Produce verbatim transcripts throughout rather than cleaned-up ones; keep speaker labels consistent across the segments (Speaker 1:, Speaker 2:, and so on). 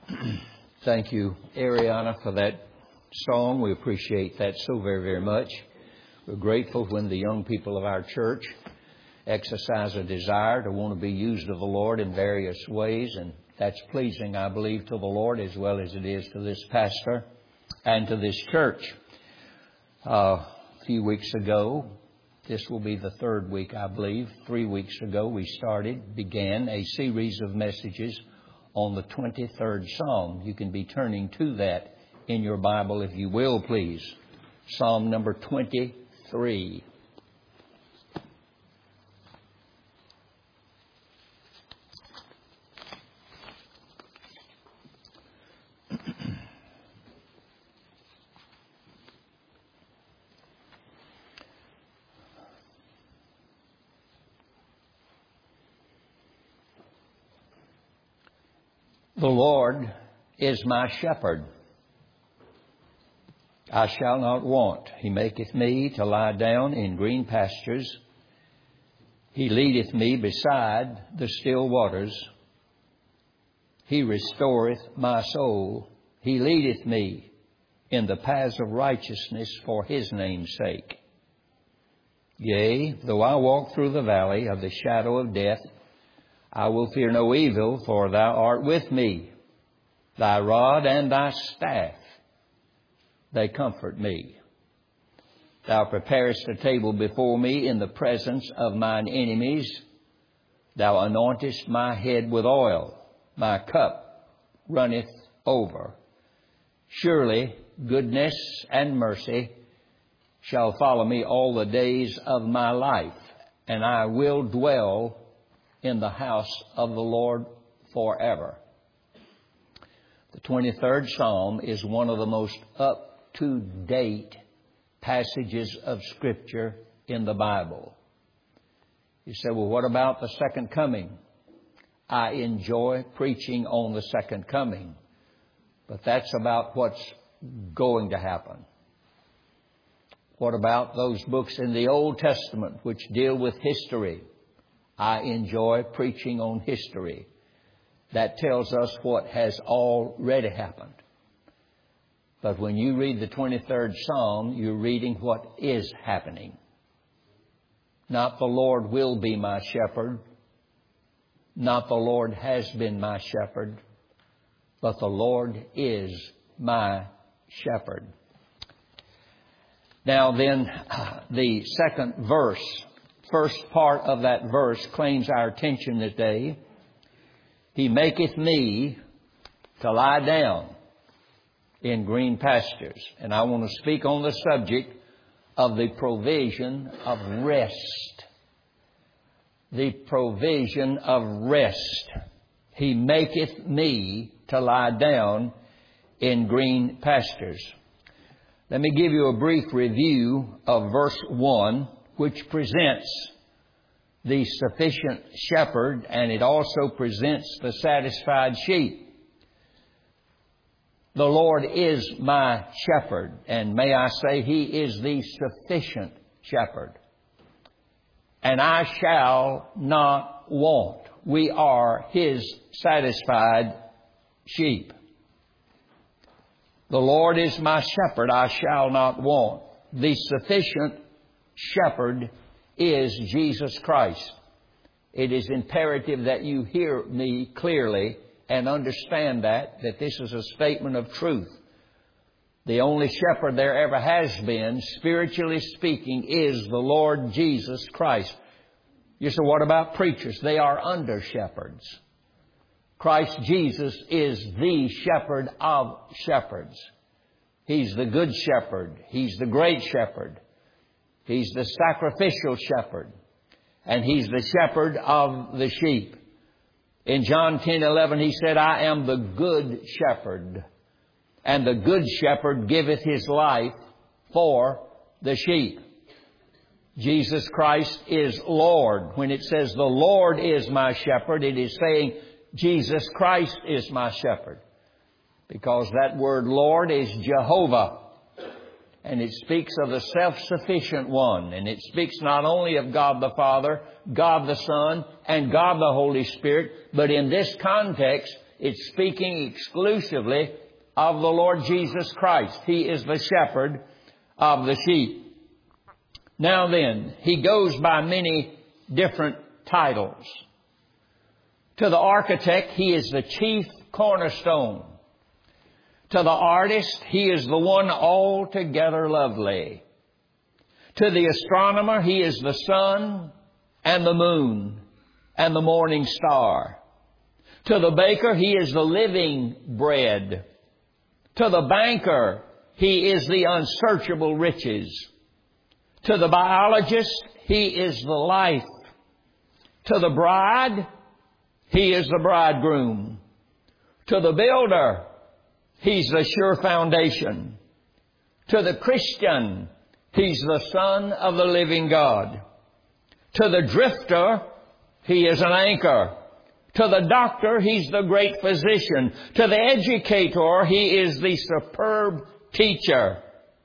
Speaker 1: Thank you, Ariana, for that song. We appreciate that so very, very much. We're grateful when the young people of our church exercise a desire to want to be used of the Lord in various ways, and that's pleasing, I believe, to the Lord as well as it is to this pastor and to this church. Uh, a few weeks ago, this will be the third week, I believe. Three weeks ago, we started, began a series of messages on the twenty-third Psalm. You can be turning to that in your Bible, if you will, please. Psalm number twenty-three. The Lord is my shepherd. I shall not want. He maketh me to lie down in green pastures. He leadeth me beside the still waters. He restoreth my soul. He leadeth me in the paths of righteousness for His name's sake. Yea, though I walk through the valley of the shadow of death, I will fear no evil, for Thou art with me. Thy rod and Thy staff, they comfort me. Thou preparest a table before me in the presence of mine enemies. Thou anointest my head with oil. My cup runneth over. Surely goodness and mercy shall follow me all the days of my life, and I will dwell in the house of the Lord forever. The twenty-third Psalm is one of the most up-to-date passages of Scripture in the Bible. You say, well, what about the second coming? I enjoy preaching on the second coming, but that's about what's going to happen. What about those books in the Old Testament which deal with history? I enjoy preaching on history. That tells us what has already happened. But when you read the twenty-third Psalm, you're reading what is happening. Not the Lord will be my shepherd. Not the Lord has been my shepherd. But the Lord is my shepherd. Now then, the second verse. First part of that verse claims our attention today. He maketh me to lie down in green pastures. And I want to speak on the subject of the provision of rest. The provision of rest. He maketh me to lie down in green pastures. Let me give you a brief review of verse one, which presents the sufficient shepherd, and it also presents the satisfied sheep. The Lord is my shepherd, and may I say He is the sufficient shepherd. And I shall not want. We are His satisfied sheep. The Lord is my shepherd, I shall not want. The sufficient shepherd is Jesus Christ. It is imperative that you hear me clearly and understand that, that this is a statement of truth. The only shepherd there ever has been, spiritually speaking, is the Lord Jesus Christ. You say, what about preachers? They are under shepherds. Christ Jesus is the shepherd of shepherds. He's the good shepherd. He's the great shepherd. He's the sacrificial shepherd. And He's the shepherd of the sheep. In John ten eleven, He said, I am the good shepherd. And the good shepherd giveth His life for the sheep. Jesus Christ is Lord. When it says the Lord is my shepherd, it is saying Jesus Christ is my shepherd. Because that word Lord is Jehovah. And it speaks of the self-sufficient one. And it speaks not only of God the Father, God the Son, and God the Holy Spirit, but in this context, It's speaking exclusively of the Lord Jesus Christ. He is the shepherd of the sheep. Now then, He goes by many different titles. To the architect, He is the chief cornerstone. To the artist, He is the one altogether lovely. To the astronomer, He is the sun and the moon and the morning star. To the baker, He is the living bread. To the banker, He is the unsearchable riches. To the biologist, He is the life. To the bride, He is the bridegroom. To the builder, He's the sure foundation. To the Christian, He's the Son of the living God. To the drifter, He is an anchor. To the doctor, He's the great physician. To the educator, He is the superb teacher.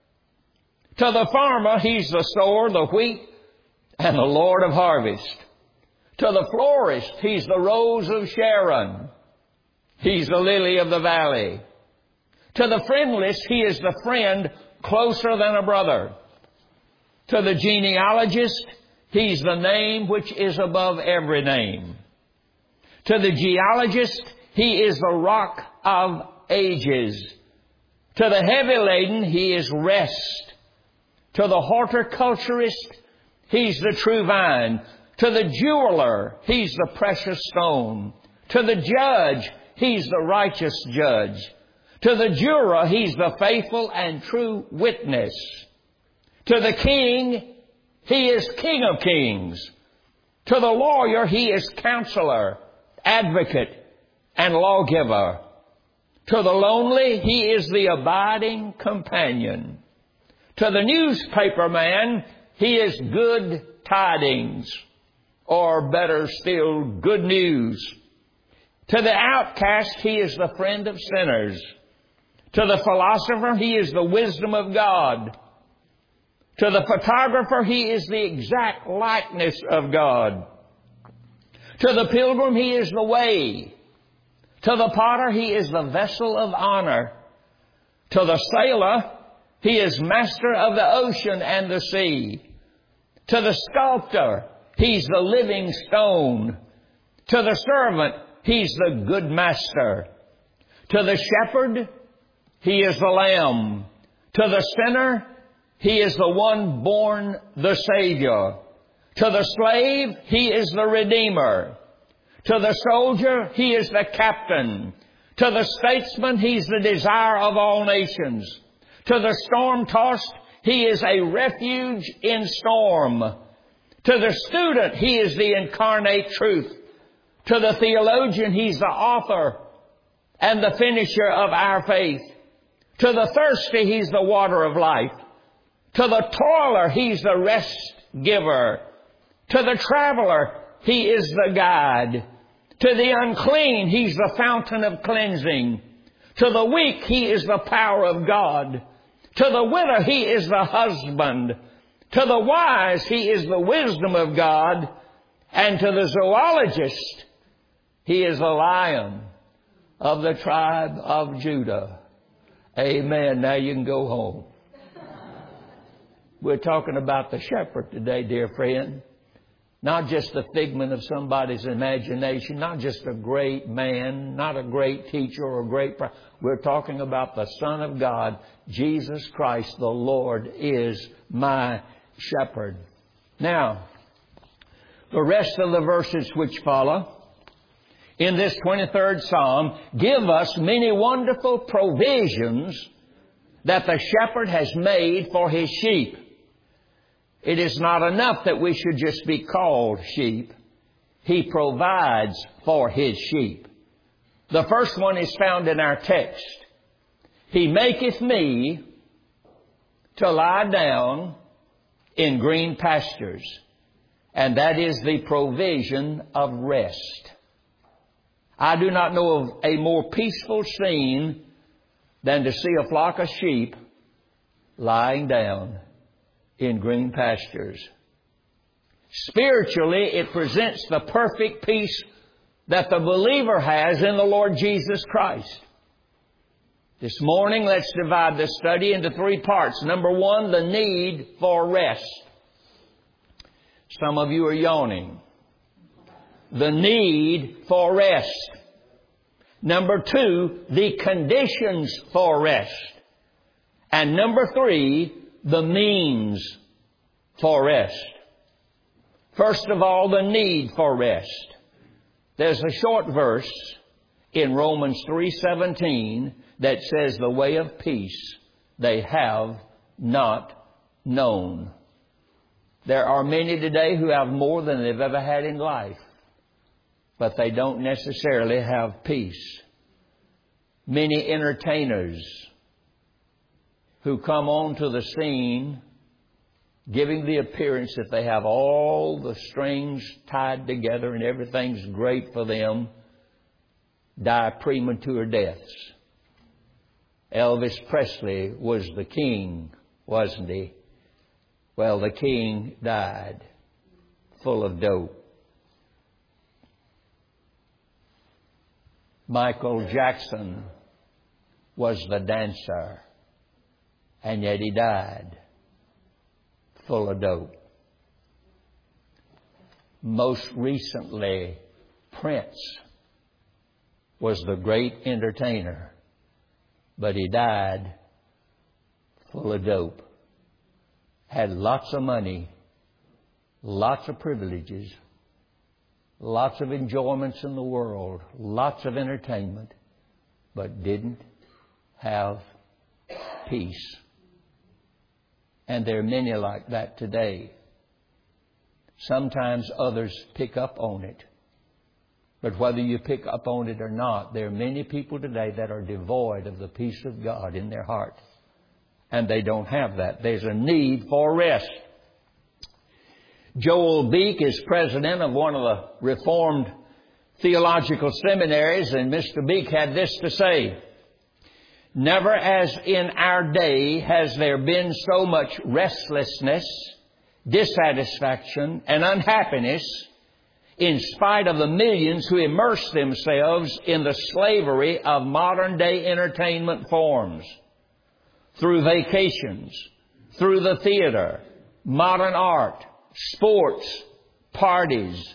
Speaker 1: To the farmer, He's the sower, the wheat, and the Lord of harvest. To the florist, He's the rose of Sharon. He's the lily of the valley. To the friendless, He is the friend closer than a brother. To the genealogist, He's the name which is above every name. To the geologist, He is the rock of ages. To the heavy laden, He is rest. To the horticulturist, He's the true vine. To the jeweler, He's the precious stone. To the judge, He's the righteous judge. To the juror, He's the faithful and true witness. To the king, He is King of kings. To the lawyer, He is counselor, advocate, and lawgiver. To the lonely, He is the abiding companion. To the newspaper man, He is good tidings, or better still, good news. To the outcast, He is the friend of sinners. To the philosopher, He is the wisdom of God. To the photographer, He is the exact likeness of God. To the pilgrim, He is the way. To the potter, He is the vessel of honor. To the sailor, He is master of the ocean and the sea. To the sculptor, He's the living stone. To the servant, He's the good master. To the shepherd, He is the lamb. To the sinner, He is the one born the Savior. To the slave, He is the Redeemer. To the soldier, He is the captain. To the statesman, He's the desire of all nations. To the storm-tossed, He is a refuge in storm. To the student, He is the incarnate truth. To the theologian, He's the author and the finisher of our faith. To the thirsty, He's the water of life. To the toiler, He's the rest giver. To the traveler, He is the guide. To the unclean, He's the fountain of cleansing. To the weak, He is the power of God. To the widow, He is the husband. To the wise, He is the wisdom of God. And to the zoologist, He is the lion of the tribe of Judah. Amen. Now you can go home. We're talking about the shepherd today, dear friend. Not just the figment of somebody's imagination, not just a great man, not a great teacher or a great prophet. We're talking about the Son of God, Jesus Christ, the Lord is my shepherd. Now, the rest of the verses which follow in this twenty-third Psalm give us many wonderful provisions that the shepherd has made for his sheep. It is not enough that we should just be called sheep. He provides for His sheep. The first one is found in our text. He maketh me to lie down in green pastures. And that is the provision of rest. I do not know of a more peaceful scene than to see a flock of sheep lying down in green pastures. Spiritually, it presents the perfect peace that the believer has in the Lord Jesus Christ. This morning, let's divide the study into three parts. Number one, the need for rest. Some of you are yawning. The need for rest. Number two, the conditions for rest. And number three, the means for rest. First of all, the need for rest. There's a short verse in Romans three seventeen that says, the way of peace they have not known. There are many today who have more than they've ever had in life, but they don't necessarily have peace. Many entertainers who come onto the scene giving the appearance that they have all the strings tied together and everything's great for them, die premature deaths. Elvis Presley was the king, wasn't he? Well, the king died full of dope. Michael Jackson was the dancer, and yet he died full of dope. Most recently, Prince was the great entertainer, but he died full of dope. Had lots of money, lots of privileges, lots of enjoyments in the world, lots of entertainment, but didn't have peace. And there are many like that today. Sometimes others pick up on it. But whether you pick up on it or not, there are many people today that are devoid of the peace of God in their heart. And they don't have that. There's a need for rest. Joel Beek is president of one of the Reformed theological seminaries, and Mister Beek had this to say: never as in our day has there been so much restlessness, dissatisfaction, and unhappiness in spite of the millions who immerse themselves in the slavery of modern day entertainment forms. Through vacations, through the theater, modern art, sports, parties,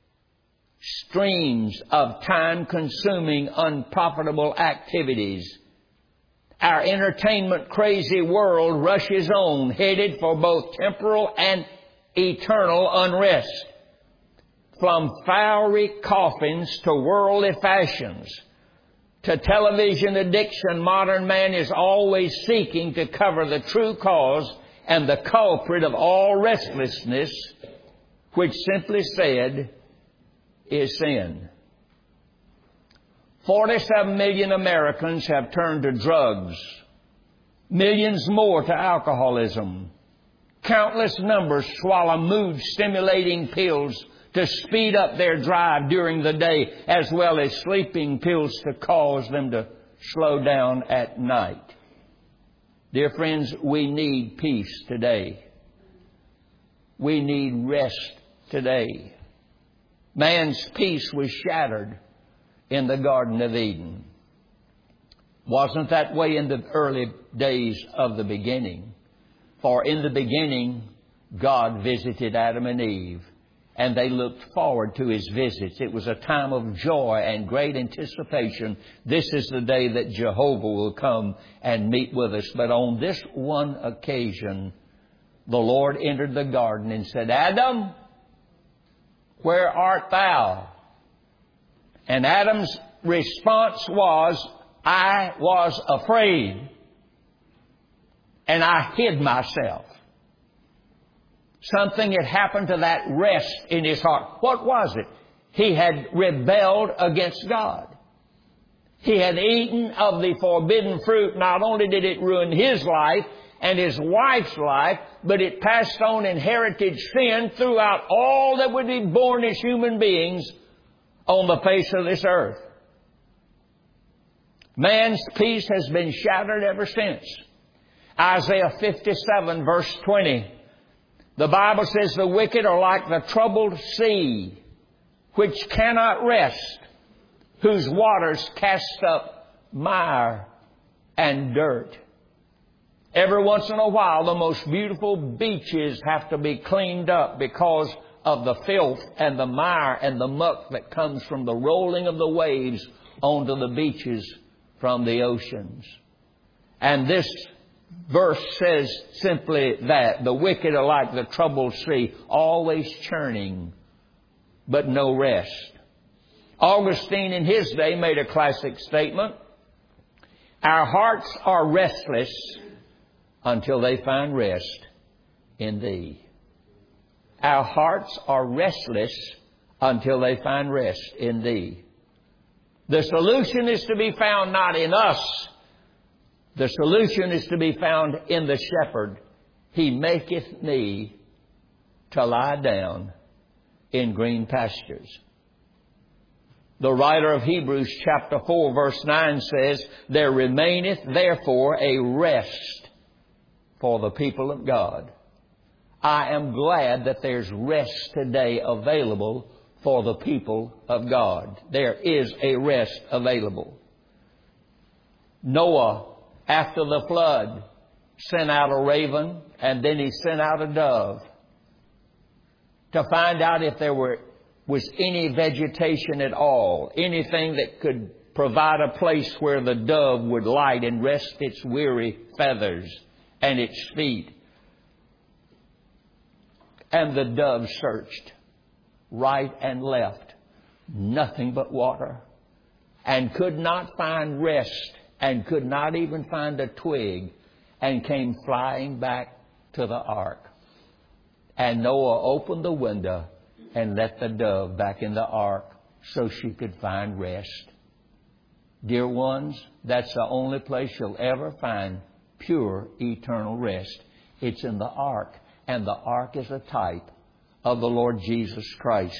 Speaker 1: streams of time-consuming, unprofitable activities. Our entertainment-crazy world rushes on, headed for both temporal and eternal unrest. From flowery coffins to worldly fashions, to television addiction, modern man is always seeking to cover the true cause and the culprit of all restlessness, which simply said is sin. forty-seven million Americans have turned to drugs. Millions more to alcoholism. Countless numbers swallow mood-stimulating pills to speed up their drive during the day, as well as sleeping pills to cause them to slow down at night. Dear friends, we need peace today. We need rest today. Man's peace was shattered in the Garden of Eden. Wasn't that way in the early days of the beginning. For in the beginning, God visited Adam and Eve, and they looked forward to His visits. It was a time of joy and great anticipation. This is the day that Jehovah will come and meet with us. But on this one occasion, the Lord entered the garden and said, Adam, where art thou? And Adam's response was, I was afraid, and I hid myself. Something had happened to that rest in his heart. What was it? He had rebelled against God. He had eaten of the forbidden fruit. Not only did it ruin his life and his wife's life, but it passed on inherited sin throughout all that would be born as human beings on the face of this earth. Man's peace has been shattered ever since. Isaiah fifty-seven verse twenty. The Bible says the wicked are like the troubled sea, which cannot rest, whose waters cast up mire and dirt. Every once in a while, the most beautiful beaches have to be cleaned up because of the filth and the mire and the muck that comes from the rolling of the waves onto the beaches from the oceans. And this verse says simply that. The wicked are like the troubled sea, always churning, but no rest. Augustine in his day made a classic statement. Our hearts are restless until they find rest in Thee. Our hearts are restless until they find rest in Thee. The solution is to be found not in us. The solution is to be found in the shepherd. He maketh me to lie down in green pastures. The writer of Hebrews chapter four verse nine says, there remaineth therefore a rest for the people of God. I am glad that there's rest today available for the people of God. There is a rest available. Noah, after the flood, sent out a raven, and then he sent out a dove to find out if there were was any vegetation at all, anything that could provide a place where the dove would light and rest its weary feathers and its feet. And the dove searched right and left, nothing but water, and could not find rest, and could not even find a twig, and came flying back to the ark. And Noah opened the window and let the dove back in the ark so she could find rest. Dear ones, that's the only place you'll ever find pure eternal rest. It's in the ark. And the ark is a type of the Lord Jesus Christ.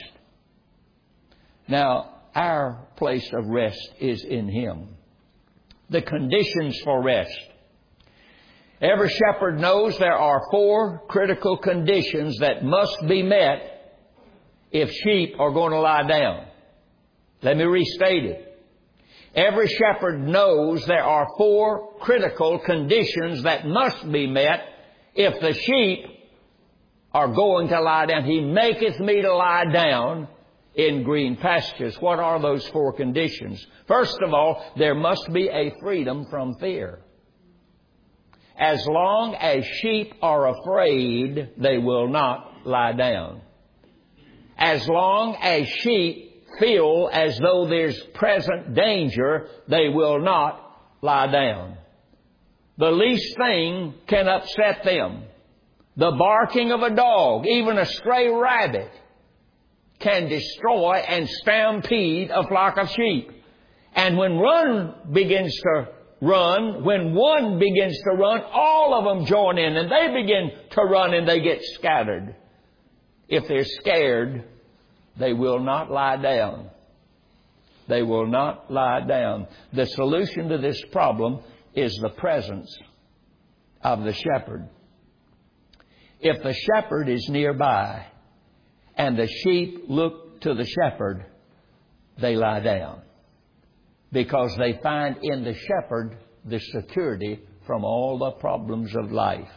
Speaker 1: Now, our place of rest is in Him. The conditions for rest. Every shepherd knows there are four critical conditions that must be met if sheep are going to lie down. Let me restate it. Every shepherd knows there are four critical conditions that must be met if the sheep are going to lie down. He maketh me to lie down in green pastures. What are those four conditions? First of all, there must be a freedom from fear. As long as sheep are afraid, they will not lie down. As long as sheep feel as though there's present danger, they will not lie down. The least thing can upset them. The barking of a dog, even a stray rabbit, can destroy and stampede a flock of sheep. And when one begins to run, when one begins to run, all of them join in and they begin to run and they get scattered. If they're scared, they will not lie down. They will not lie down. The solution to this problem is the presence of the shepherd. If the shepherd is nearby and the sheep look to the shepherd, they lie down because they find in the shepherd the security from all the problems of life.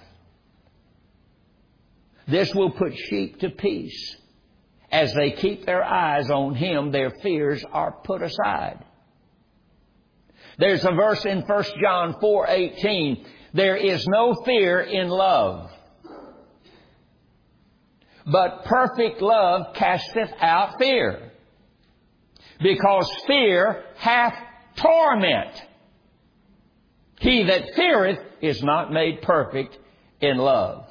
Speaker 1: This will put sheep to peace. As they keep their eyes on Him, their fears are put aside. There's a verse in First John four eighteen. There is no fear in love, but perfect love casteth out fear, because fear hath torment. He that feareth is not made perfect in love.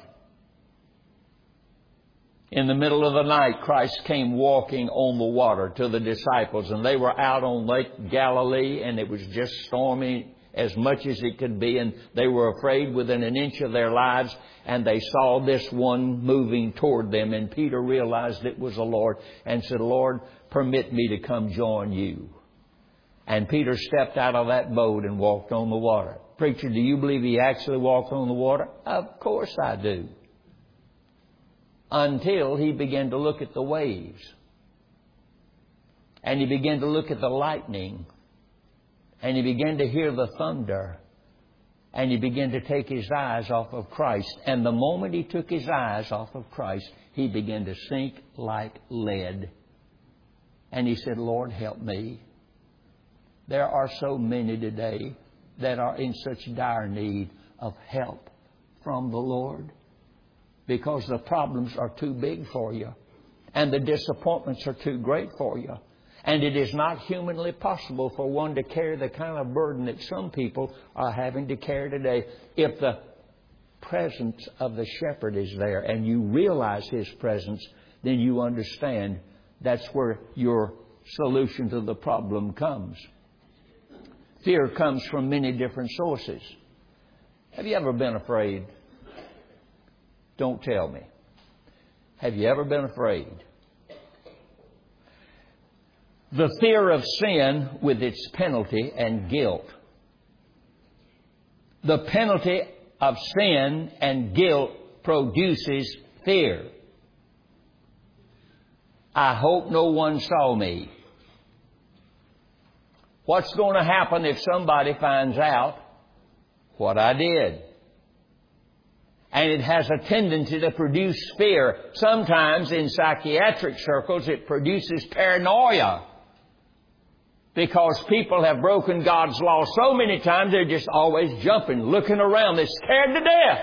Speaker 1: In the middle of the night, Christ came walking on the water to the disciples, and they were out on Lake Galilee, and it was just stormy as much as it could be, and they were afraid within an inch of their lives, and they saw this one moving toward them, and Peter realized it was the Lord and said, Lord, permit me to come join you. And Peter stepped out of that boat and walked on the water. Preacher, do you believe he actually walked on the water? Of course I do. Until he began to look at the waves. And he began to look at the lightning. And he began to hear the thunder. And he began to take his eyes off of Christ. And the moment he took his eyes off of Christ, he began to sink like lead. And he said, Lord, help me. There are so many today that are in such dire need of help from the Lord, because the problems are too big for you and the disappointments are too great for you. And it is not humanly possible for one to carry the kind of burden that some people are having to carry today. If the presence of the shepherd is there and you realize His presence, then you understand that's where your solution to the problem comes. Fear comes from many different sources. Have you ever been afraid? Don't tell me. Have you ever been afraid? The fear of sin with its penalty and guilt. The penalty of sin and guilt produces fear. I hope no one saw me. What's going to happen if somebody finds out what I did? And it has a tendency to produce fear. Sometimes in psychiatric circles it produces paranoia. Because people have broken God's law so many times, they're just always jumping, looking around. They're scared to death.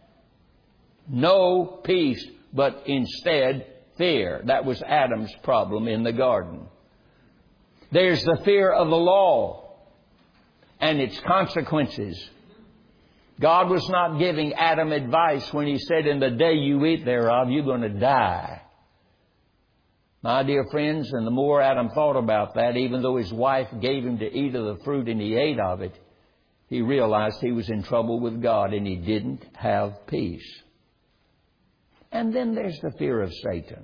Speaker 1: No peace, but instead fear. That was Adam's problem in the garden. There's the fear of the law and its consequences. God was not giving Adam advice when He said, in the day you eat thereof, you're going to die. My dear friends, and the more Adam thought about that, even though his wife gave him to eat of the fruit and he ate of it, he realized he was in trouble with God and he didn't have peace. And then there's the fear of Satan.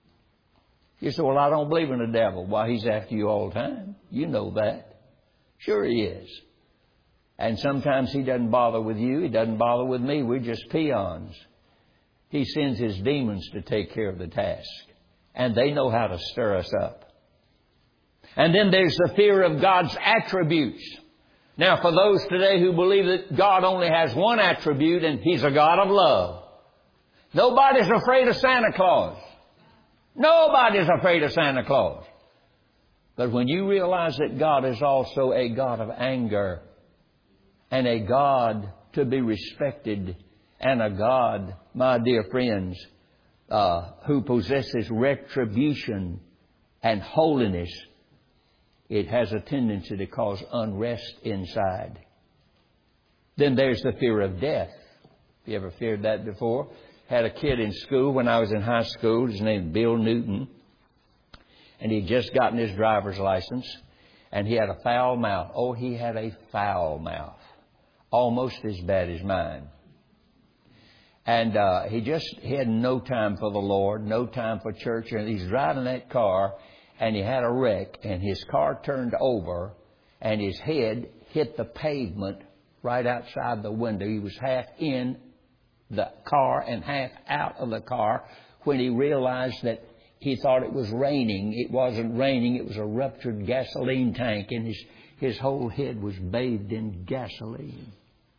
Speaker 1: You say, well, I don't believe in the devil. Why, he's after you all the time. You know that. Sure he is. And sometimes he doesn't bother with you. He doesn't bother with me. We're just peons. He sends his demons to take care of the task. And they know how to stir us up. And then there's the fear of God's attributes. Now, for those today who believe that God only has one attribute, and He's a God of love. Nobody's afraid of Santa Claus. Nobody's afraid of Santa Claus. But when you realize that God is also a God of anger, and a God to be respected, and a God, my dear friends, uh, who possesses retribution and holiness, it has a tendency to cause unrest inside. Then there's the fear of death. Have you ever feared that before? Had a kid in school when I was in high school. His name was Bill Newton. And he'd just gotten his driver's license. And he had a foul mouth. Oh, he had a foul mouth. Almost as bad as mine. And uh, he just he had no time for the Lord, no time for church. And he's driving that car, and he had a wreck. And his car turned over, and his head hit the pavement right outside the window. He was half in the car and half out of the car when he realized that he thought it was raining. It wasn't raining. It was a ruptured gasoline tank, and his, his whole head was bathed in gasoline.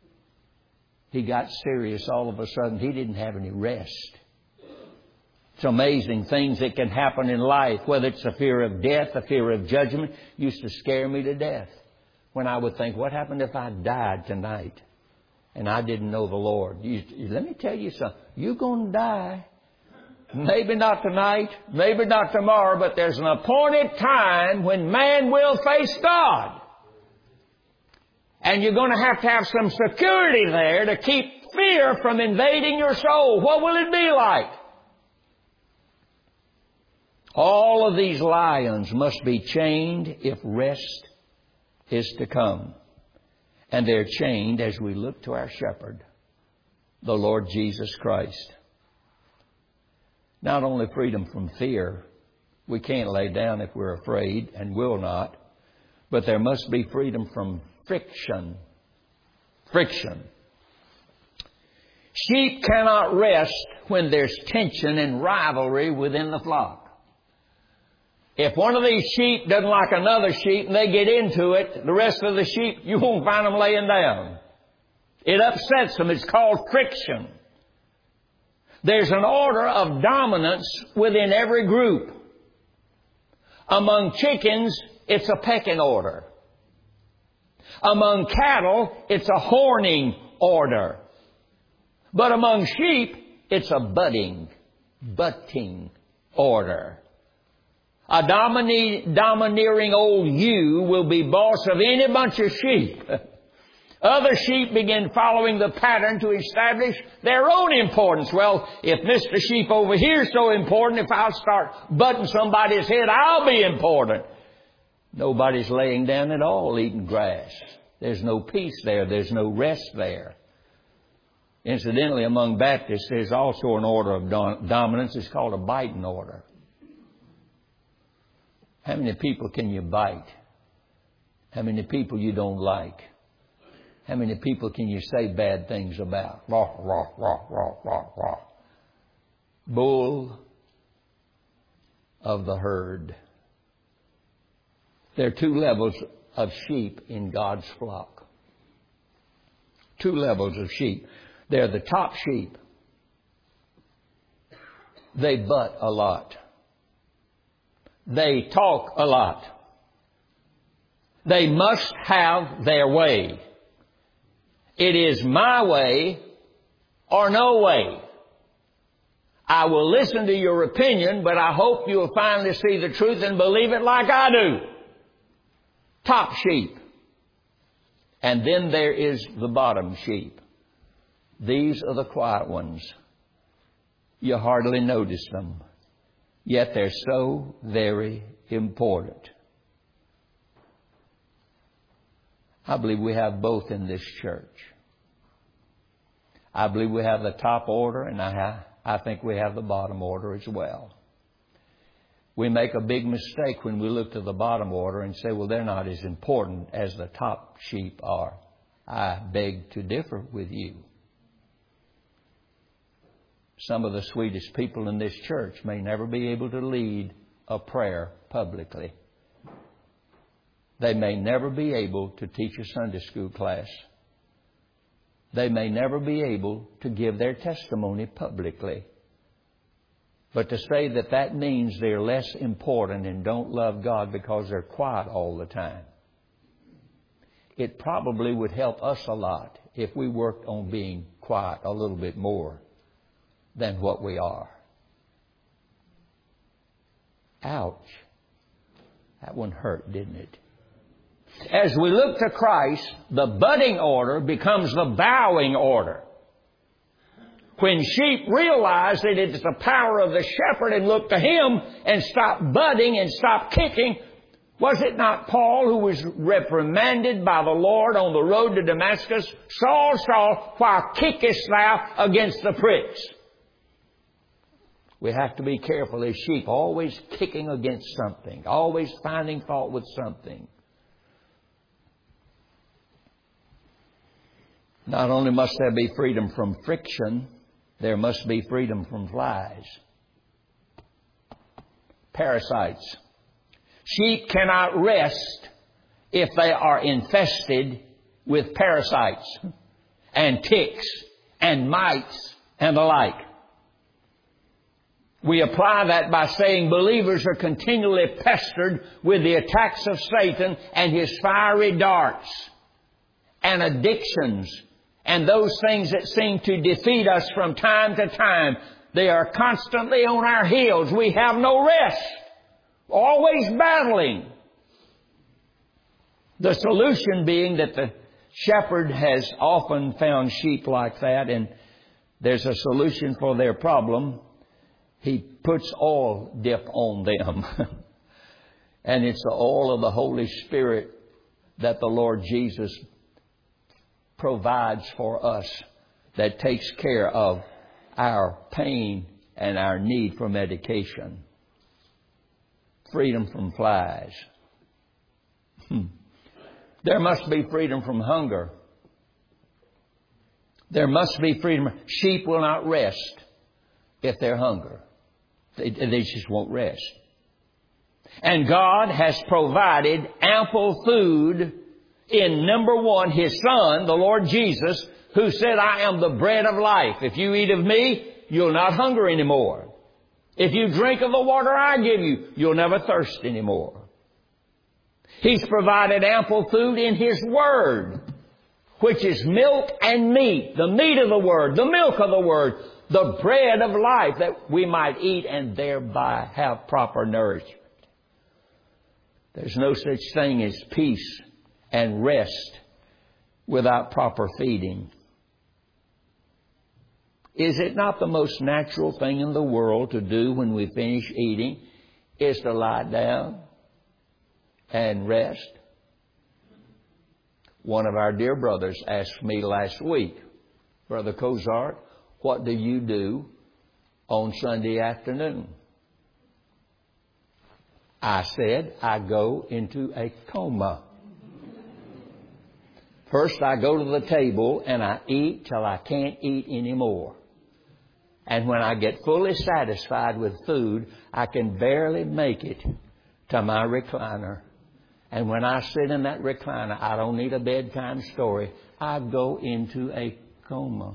Speaker 1: He got serious all of a sudden. He didn't have any rest. It's amazing things that can happen in life, whether it's the fear of death, the fear of judgment, used to scare me to death. When I would think, what happened if I died tonight? And I didn't know the Lord. You, let me tell you something. You're going to die. Maybe not tonight, maybe not tomorrow, but there's an appointed time when man will face God. And you're going to have to have some security there to keep fear from invading your soul. What will it be like? All of these lions must be chained if rest is to come. And they're chained as we look to our shepherd, the Lord Jesus Christ. Not only freedom from fear, we can't lay down if we're afraid and will not, but there must be freedom from friction. Friction. Sheep cannot rest when there's tension and rivalry within the flock. If one of these sheep doesn't like another sheep and they get into it, the rest of the sheep, you won't find them laying down. It upsets them. It's called friction. There's an order of dominance within every group. Among chickens, it's a pecking order. Among cattle, it's a horning order. But among sheep, it's a butting, butting order. A domine- domineering old ewe will be boss of any bunch of sheep. Other sheep begin following the pattern to establish their own importance. Well, if Mister Sheep over here is so important, if I'll start butting somebody's head, I'll be important. Nobody's laying down at all eating grass. There's no peace there. There's no rest there. Incidentally, among Baptists, there's also an order of dom- dominance. It's called a biting order. How many people can you bite? How many people you don't like? How many people can you say bad things about? Rah, rah, rah, rah, rah, rah. Bull of the herd. There are two levels of sheep in God's flock. Two levels of sheep. They're the top sheep. They butt a lot. They talk a lot. They must have their way. It is my way or no way. I will listen to your opinion, but I hope you'll finally see the truth and believe it like I do. Top sheep. And then there is the bottom sheep. These are the quiet ones. You hardly notice them. Yet they're so very important. I believe we have both in this church. I believe we have the top order, and I, have, I think we have the bottom order as well. We make a big mistake when we look to the bottom order and say, well, they're not as important as the top sheep are. I beg to differ with you. Some of the sweetest people in this church may never be able to lead a prayer publicly. They may never be able to teach a Sunday school class. They may never be able to give their testimony publicly. But to say that that means they're less important and don't love God because they're quiet all the time. It probably would help us a lot if we worked on being quiet a little bit more than what we are. Ouch. That one hurt, didn't it? As we look to Christ, the budding order becomes the bowing order. When sheep realize that it is the power of the shepherd and look to Him and stop budding and stop kicking, was it not Paul who was reprimanded by the Lord on the road to Damascus? Saul, Saul, why kickest thou against the pricks? We have to be careful as sheep, always kicking against something, always finding fault with something. Not only must there be freedom from friction, there must be freedom from flies. Parasites. Sheep cannot rest if they are infested with parasites and ticks and mites and the like. We apply that by saying believers are continually pestered with the attacks of Satan and his fiery darts and addictions and those things that seem to defeat us from time to time. They are constantly on our heels. We have no rest. Always battling. The solution being that the shepherd has often found sheep like that, and there's a solution for their problem. He puts oil dip on them. And it's the oil of the Holy Spirit that the Lord Jesus provides for us that takes care of our pain and our need for medication. Freedom from flies. Hmm. There must be freedom from hunger. There must be freedom. Sheep will not rest if they're hungry. They, they just won't rest. And God has provided ample food in, number one, His Son, the Lord Jesus, who said, I am the bread of life. If you eat of me, you'll not hunger anymore. If you drink of the water I give you, you'll never thirst anymore. He's provided ample food in His Word, which is milk and meat, the meat of the Word, the milk of the Word, the bread of life that we might eat and thereby have proper nourishment. There's no such thing as peace and rest without proper feeding. Is it not the most natural thing in the world to do when we finish eating is to lie down and rest? One of our dear brothers asked me last week, Brother Cozart, what do you do on Sunday afternoon? I said, I go into a coma. First, I go to the table and I eat till I can't eat anymore. And when I get fully satisfied with food, I can barely make it to my recliner. And when I sit in that recliner, I don't need a bedtime story. I go into a coma.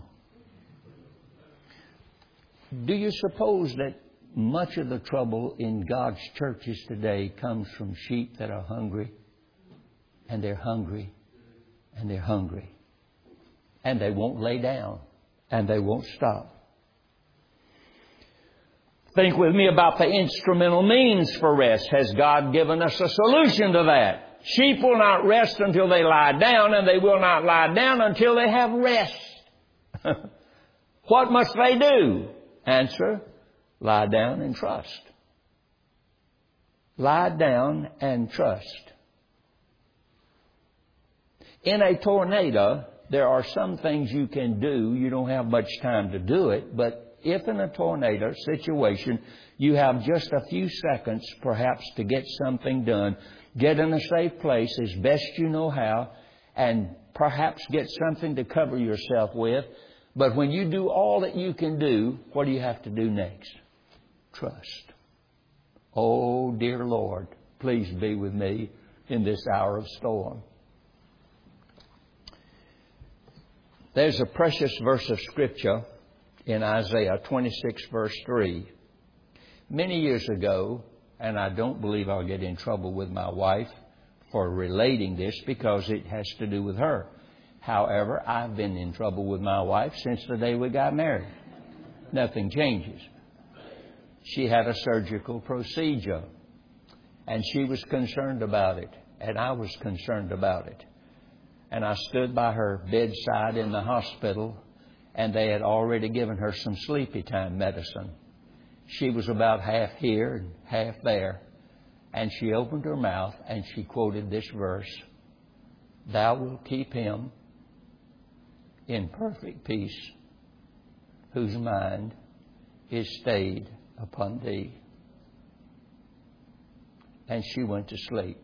Speaker 1: Do you suppose that much of the trouble in God's churches today comes from sheep that are hungry, and they're hungry, and they're hungry, and they won't lay down, and they won't stop? Think with me about the instrumental means for rest. Has God given us a solution to that? Sheep will not rest until they lie down, and they will not lie down until they have rest. What must they do? Answer, lie down and trust. Lie down and trust. In a tornado, there are some things you can do. You don't have much time to do it, but if in a tornado situation you have just a few seconds perhaps to get something done, get in a safe place as best you know how, and perhaps get something to cover yourself with. But when you do all that you can do, what do you have to do next? Trust. Oh, dear Lord, please be with me in this hour of storm. There's a precious verse of Scripture in Isaiah twenty-six, verse three. Many years ago, and I don't believe I'll get in trouble with my wife for relating this because it has to do with her. However, I've been in trouble with my wife since the day we got married. Nothing changes. She had a surgical procedure, and she was concerned about it, and I was concerned about it. And I stood by her bedside in the hospital, and they had already given her some sleepy time medicine. She was about half here and half there. And she opened her mouth and she quoted this verse, Thou wilt keep him in perfect peace, whose mind is stayed upon thee. And she went to sleep.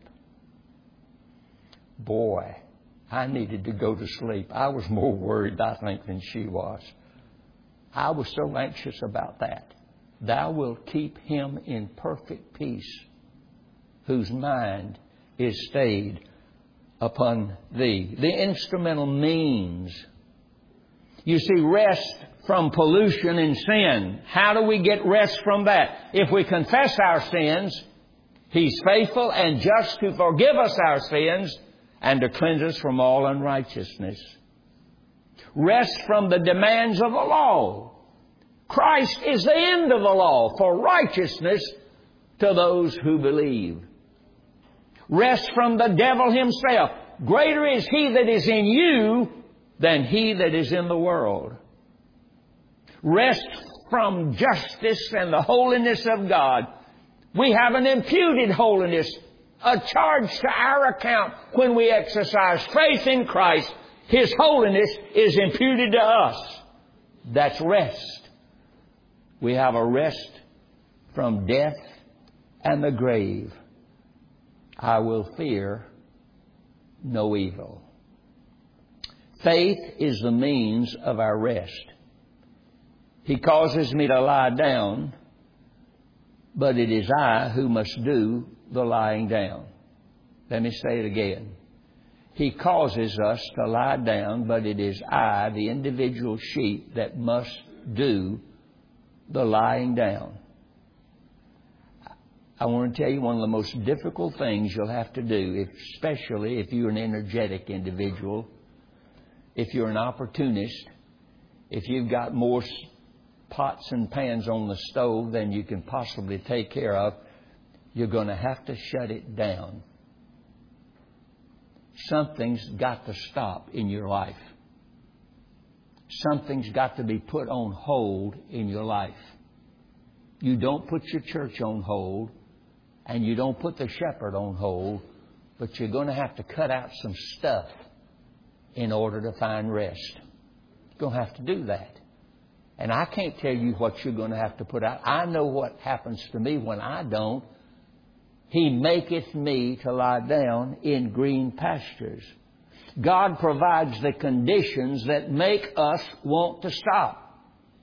Speaker 1: Boy, I needed to go to sleep. I was more worried, I think, than she was. I was so anxious about that. Thou wilt keep him in perfect peace, whose mind is stayed upon thee. The instrumental means. You see, rest from pollution and sin. How do we get rest from that? If we confess our sins, He's faithful and just to forgive us our sins and to cleanse us from all unrighteousness. Rest from the demands of the law. Christ is the end of the law for righteousness to those who believe. Rest from the devil himself. Greater is He that is in you than he that is in the world. Rest from justice and the holiness of God. We have an imputed holiness, a charge to our account when we exercise faith in Christ. His holiness is imputed to us. That's rest. We have a rest from death and the grave. I will fear no evil. Faith is the means of our rest. He causes me to lie down, but it is I who must do the lying down. Let me say it again. He causes us to lie down, but it is I, the individual sheep, that must do the lying down. I want to tell you one of the most difficult things you'll have to do, especially if you're an energetic individual, if you're an opportunist, if you've got more pots and pans on the stove than you can possibly take care of, you're going to have to shut it down. Something's got to stop in your life. Something's got to be put on hold in your life. You don't put your church on hold, and you don't put the shepherd on hold, but you're going to have to cut out some stuff in order to find rest. You're going to have to do that. And I can't tell you what you're going to have to put out. I know what happens to me when I don't. He maketh me to lie down in green pastures. God provides the conditions that make us want to stop.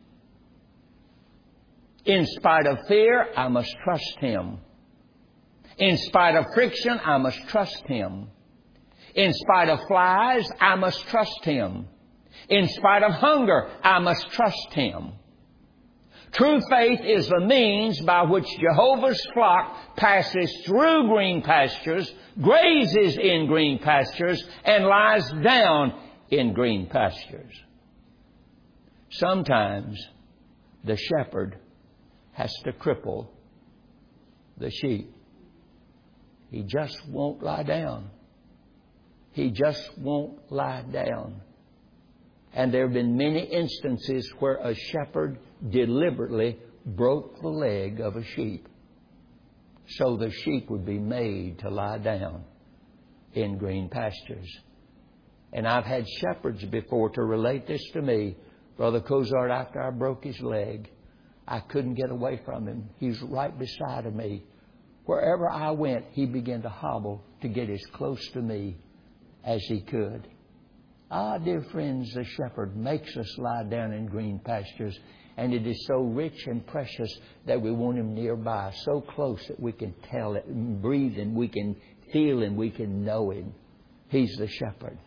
Speaker 1: In spite of fear, I must trust Him. In spite of friction, I must trust Him. In spite of flies, I must trust Him. In spite of hunger, I must trust Him. True faith is the means by which Jehovah's flock passes through green pastures, grazes in green pastures, and lies down in green pastures. Sometimes the shepherd has to cripple the sheep. He just won't lie down. He just won't lie down. And there have been many instances where a shepherd deliberately broke the leg of a sheep so the sheep would be made to lie down in green pastures. And I've had shepherds before to relate this to me. Brother Cozart, after I broke his leg, I couldn't get away from him. He's right beside of me. Wherever I went, he began to hobble to get as close to me as he could. Ah, dear friends, the shepherd makes us lie down in green pastures, and it is so rich and precious that we want Him nearby, so close that we can tell it and breathe Him, we can feel Him, we can know Him. He's the shepherd.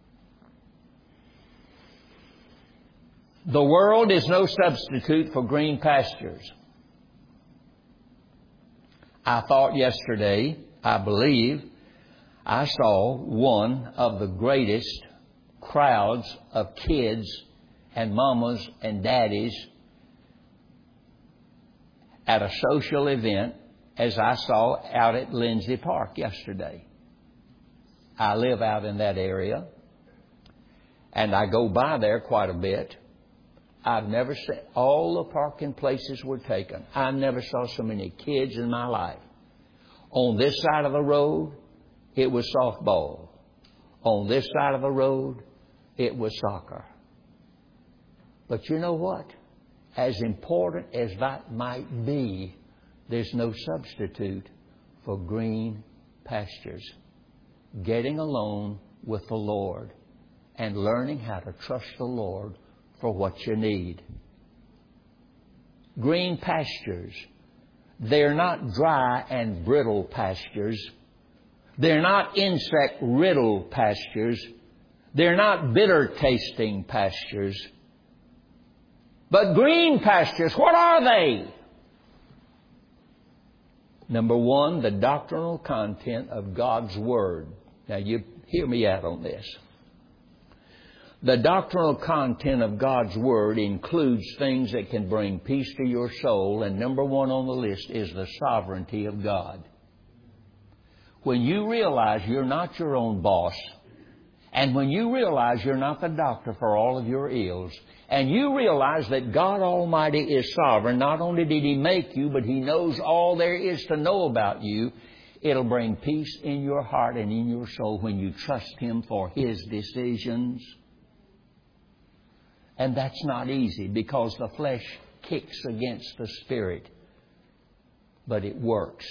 Speaker 1: The world is no substitute for green pastures. I thought yesterday, I believe, I saw one of the greatest crowds of kids and mamas and daddies at a social event as I saw out at Lindsay Park yesterday. I live out in that area, and I go by there quite a bit. I've never seen, all the parking places were taken. I never saw so many kids in my life. On this side of the road, it was softball. On this side of the road, it was soccer. But you know what? As important as that might be, there's no substitute for green pastures. Getting alone with the Lord and learning how to trust the Lord for what you need. Green pastures. They're not dry and brittle pastures. They're not insect-riddled pastures. They're not bitter-tasting pastures. But green pastures, what are they? Number one, the doctrinal content of God's Word. Now, you hear me out on this. The doctrinal content of God's Word includes things that can bring peace to your soul, and number one on the list is the sovereignty of God. When you realize you're not your own boss, and when you realize you're not the doctor for all of your ills, and you realize that God Almighty is sovereign, not only did He make you, but He knows all there is to know about you, it'll bring peace in your heart and in your soul when you trust Him for His decisions. And that's not easy because the flesh kicks against the Spirit. But it works.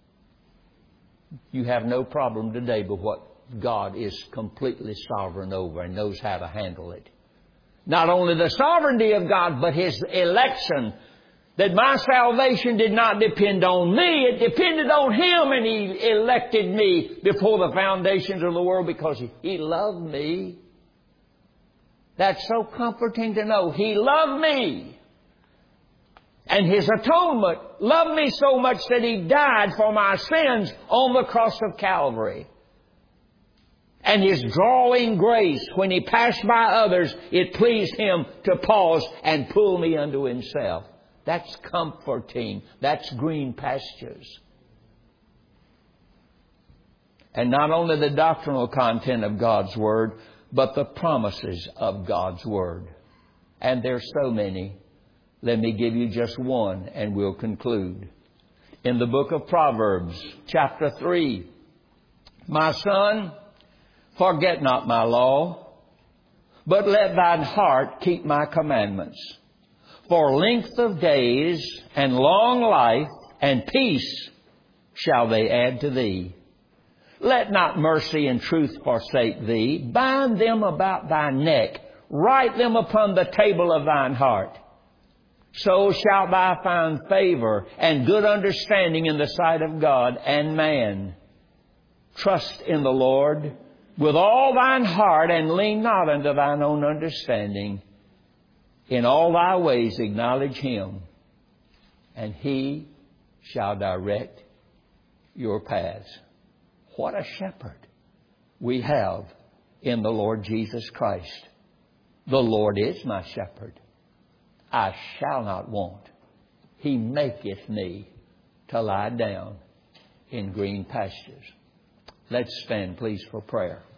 Speaker 1: You have no problem today but what God is completely sovereign over and knows how to handle it. Not only the sovereignty of God, but His election That my salvation did not depend on me. It depended on Him, and He elected me before the foundations of the world because He, he loved me. That's so comforting to know. He loved me. And His atonement loved me so much that He died for my sins on the cross of Calvary. And His drawing grace, when He passed by others, it pleased Him to pause and pull me unto Himself. That's comforting. That's green pastures. And not only the doctrinal content of God's Word, but the promises of God's Word. And there's so many. Let me give you just one and we'll conclude. In the book of Proverbs, chapter three, my son, forget not my law, but let thine heart keep my commandments. For length of days and long life and peace shall they add to thee. Let not mercy and truth forsake thee. Bind them about thy neck. Write them upon the table of thine heart. So shalt thou find favor and good understanding in the sight of God and man. Trust in the Lord with all thine heart, and lean not unto thine own understanding. In all thy ways acknowledge Him, and He shall direct your paths. What a shepherd we have in the Lord Jesus Christ. The Lord is my shepherd. I shall not want. He maketh me to lie down in green pastures. Let's stand, please, for prayer.